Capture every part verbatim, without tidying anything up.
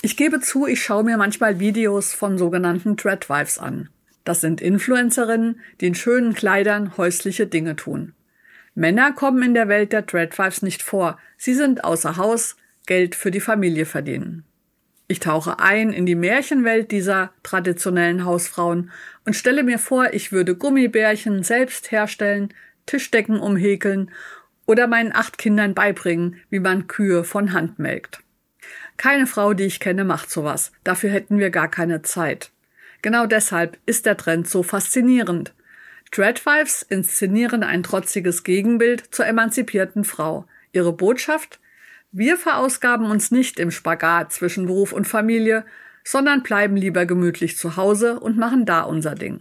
Ich gebe zu, ich schaue mir manchmal Videos von sogenannten Tradwives an. Das sind Influencerinnen, die in schönen Kleidern häusliche Dinge tun. Männer kommen in der Welt der Tradwives nicht vor. Sie sind außer Haus, Geld für die Familie verdienen. Ich tauche ein in die Märchenwelt dieser traditionellen Hausfrauen und stelle mir vor, ich würde Gummibärchen selbst herstellen, Tischdecken umhäkeln oder meinen acht Kindern beibringen, wie man Kühe von Hand melkt. Keine Frau, die ich kenne, macht sowas. Dafür hätten wir gar keine Zeit. Genau deshalb ist der Trend so faszinierend. Tradwives inszenieren ein trotziges Gegenbild zur emanzipierten Frau. Ihre Botschaft? Wir verausgaben uns nicht im Spagat zwischen Beruf und Familie, sondern bleiben lieber gemütlich zu Hause und machen da unser Ding.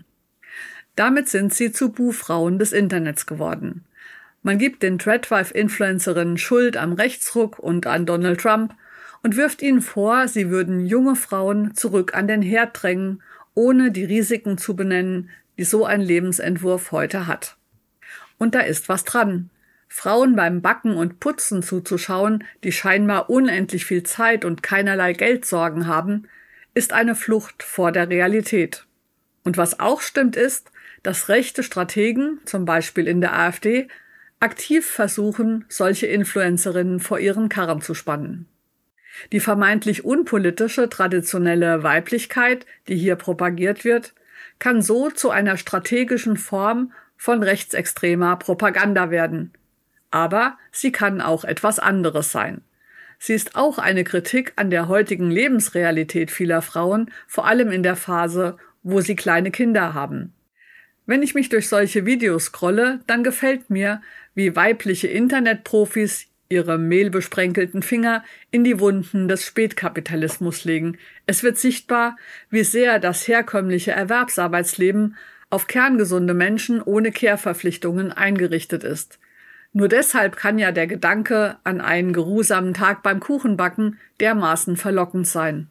Damit sind sie zu Buhfrauen des Internets geworden. Man gibt den Tradwife-Influencerinnen Schuld am Rechtsruck und an Donald Trump und wirft ihnen vor, sie würden junge Frauen zurück an den Herd drängen, ohne die Risiken zu benennen, die so ein Lebensentwurf heute hat. Und da ist was dran. Frauen beim Backen und Putzen zuzuschauen, die scheinbar unendlich viel Zeit und keinerlei Geldsorgen haben, ist eine Flucht vor der Realität. Und was auch stimmt ist, dass rechte Strategen, zum Beispiel in der AfD, aktiv versuchen, solche Influencerinnen vor ihren Karren zu spannen. Die vermeintlich unpolitische traditionelle Weiblichkeit, die hier propagiert wird, kann so zu einer strategischen Form von rechtsextremer Propaganda werden. Aber sie kann auch etwas anderes sein. Sie ist auch eine Kritik an der heutigen Lebensrealität vieler Frauen, vor allem in der Phase, wo sie kleine Kinder haben. Wenn ich mich durch solche Videos scrolle, dann gefällt mir, wie weibliche Internetprofis ihre mehlbesprenkelten Finger in die Wunden des Spätkapitalismus legen. Es wird sichtbar, wie sehr das herkömmliche Erwerbsarbeitsleben auf kerngesunde Menschen ohne Kehrverpflichtungen eingerichtet ist. Nur deshalb kann ja der Gedanke an einen geruhsamen Tag beim Kuchenbacken dermaßen verlockend sein.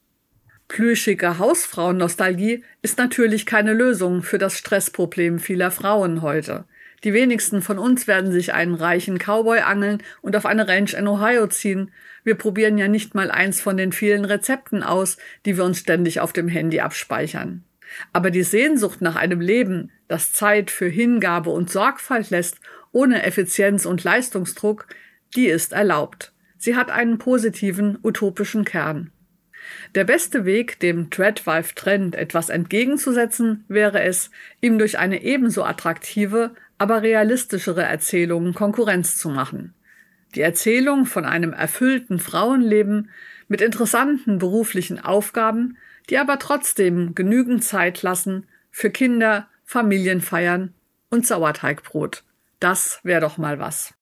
Plüschige Hausfrauennostalgie ist natürlich keine Lösung für das Stressproblem vieler Frauen heute. Die wenigsten von uns werden sich einen reichen Cowboy angeln und auf eine Ranch in Ohio ziehen. Wir probieren ja nicht mal eins von den vielen Rezepten aus, die wir uns ständig auf dem Handy abspeichern. Aber die Sehnsucht nach einem Leben, das Zeit für Hingabe und Sorgfalt lässt, ohne Effizienz und Leistungsdruck, die ist erlaubt. Sie hat einen positiven, utopischen Kern. Der beste Weg, dem Tradwife-Trend etwas entgegenzusetzen, wäre es, ihm durch eine ebenso attraktive, aber realistischere Erzählung Konkurrenz zu machen. Die Erzählung von einem erfüllten Frauenleben mit interessanten beruflichen Aufgaben, die aber trotzdem genügend Zeit lassen für Kinder, Familienfeiern und Sauerteigbrot. Das wäre doch mal was.